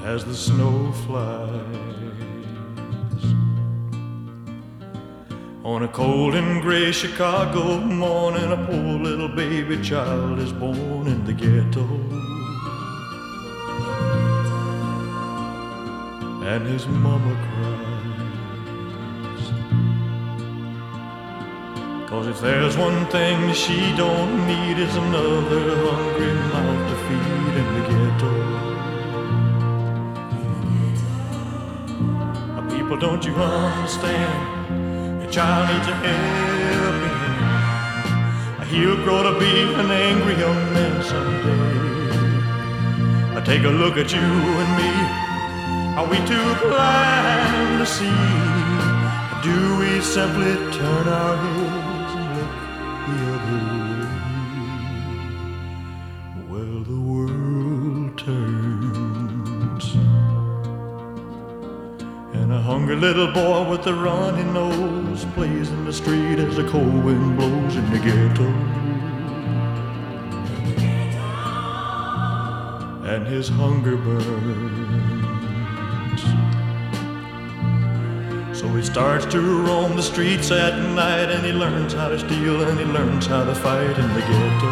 as the snow flies. On a cold and gray Chicago morning, a poor little baby child is born in the ghetto. And his mama cries, 'cause if there's one thing she don't need, is another hungry mouth to feed in the ghetto. People, don't you understand? The child needs a helping hand. He'll grow to be an angry young man someday. Take a look at you and me. Are we too blind to see? Do we simply turn our heads and look the other way? Well, the world turns, and a hungry little boy with a runny nose plays in the street as the cold wind blows in the ghetto. And his hunger burns, so he starts to roam the streets at night, and he learns how to steal and he learns how to fight in the ghetto.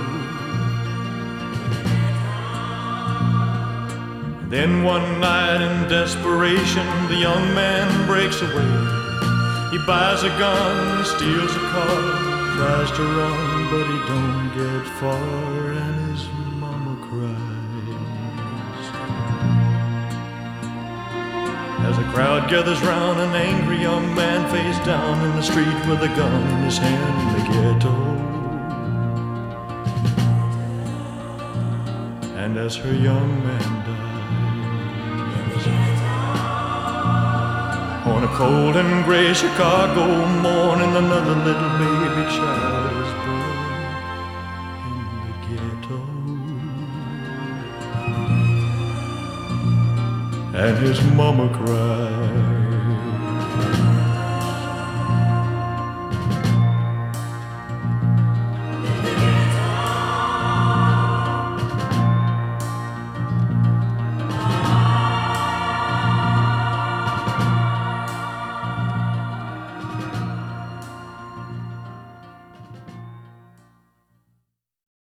And then one night in desperation, the young man breaks away. He buys a gun, steals a car, tries to run, but he don't get far, and his mama cries as a crowd gathers round an angry young man face down in the street with a gun in his hand in the ghetto. And as her young man dies, on a cold and gray Chicago morning, another little baby child is born in the ghetto. And his mama cried.